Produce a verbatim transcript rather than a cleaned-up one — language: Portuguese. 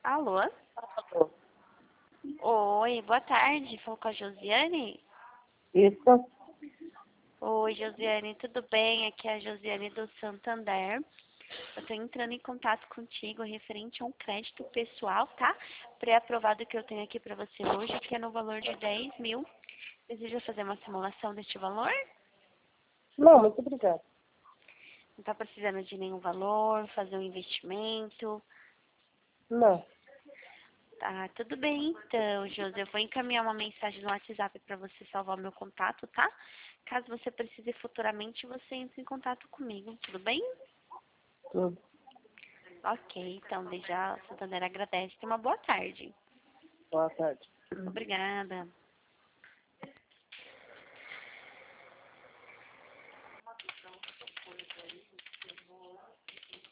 Alô? Oi, boa tarde. Falou com a Josiane? Isso. Oi, Josiane, tudo bem? Aqui é a Josiane do Santander. Eu estou entrando em contato contigo referente a um crédito pessoal, tá? Pré-aprovado que eu tenho aqui para você hoje, que é no valor de dez mil. Deseja fazer uma simulação deste valor? Não, muito obrigada. Não está precisando de nenhum valor, fazer um investimento? Não. Tá, tudo bem então, Josi. Eu vou encaminhar uma mensagem no WhatsApp para você salvar o meu contato, tá? Caso você precise futuramente, você entre em contato comigo, tudo bem? Tudo. Ok, então, desde já, a Santander agradece. Tenha uma boa tarde. Boa tarde. Obrigada.